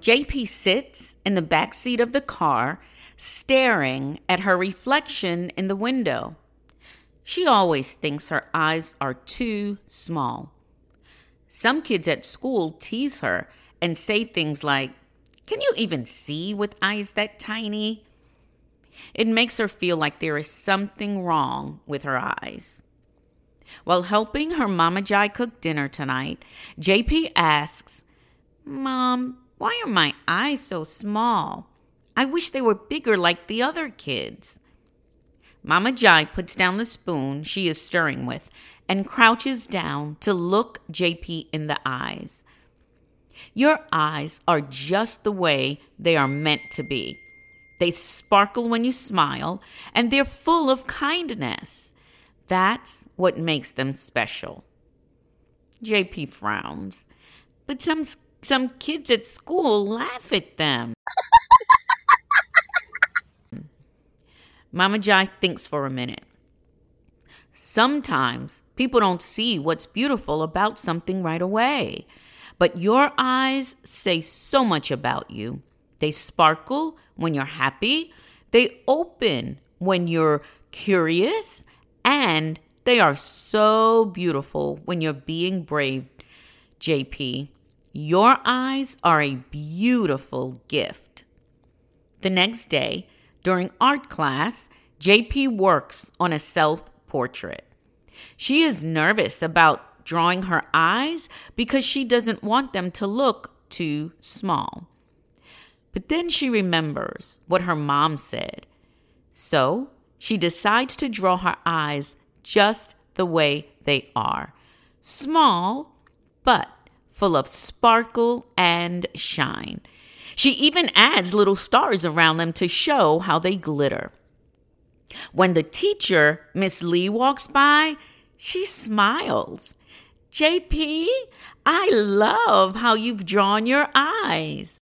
JP sits in the back seat of the car, staring at her reflection in the window. She always thinks her eyes are too small. Some kids at school tease her and say things like, "Can you even see with eyes that tiny?" It makes her feel like there is something wrong with her eyes. While helping her Mama Jai cook dinner tonight, JP asks, "Mom, why are my eyes so small? I wish they were bigger like the other kids." Mama Jai puts down the spoon she is stirring with and crouches down to look JP in the eyes. "Your eyes are just the way they are meant to be. They sparkle when you smile, and they're full of kindness. That's what makes them special." JP frowns, but some kids at school laugh at them. Mama Jai thinks for a minute. Sometimes people don't see what's beautiful about something right away, but your eyes say so much about you. They sparkle when you're happy, they open when you're curious, and they are so beautiful when you're being brave, JP. Your eyes are a beautiful gift. The next day, during art class, JP works on a self-portrait. She is nervous about drawing her eyes because she doesn't want them to look too small. But then she remembers what her mom said. So she decides to draw her eyes just the way they are. Small, but full of sparkle and shine. She even adds little stars around them to show how they glitter. When the teacher, Miss Lee, walks by, she smiles. "JP, I love how you've drawn your eyes.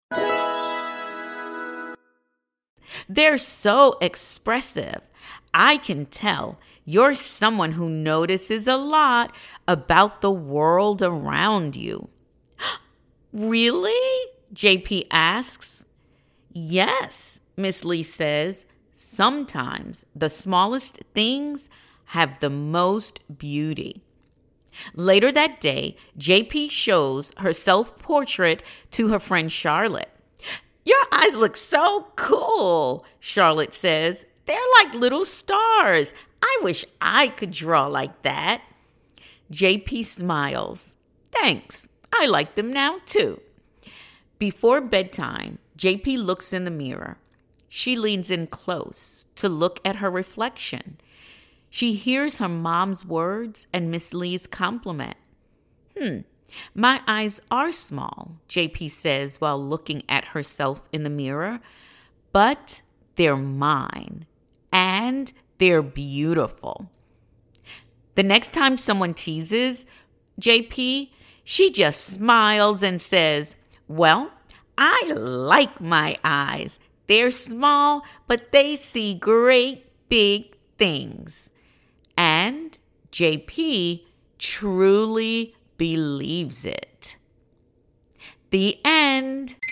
They're so expressive. I can tell you're someone who notices a lot about the world around you." "Really?" JP asks. "Yes," Miss Lee says. "Sometimes the smallest things have the most beauty." Later that day, JP shows her self-portrait to her friend Charlotte. "Your eyes look so cool," Charlotte says. "They're like little stars. I wish I could draw like that." JP smiles. "Thanks. I like them now too." Before bedtime, JP looks in the mirror. She leans in close to look at her reflection. She hears her mom's words and Miss Lee's compliment. "My eyes are small," JP says while looking at herself in the mirror, "but they're mine, and they're beautiful." The next time someone teases JP, she just smiles and says, "Well, I like my eyes. They're small, but they see great big things." And JP truly believes it. The end.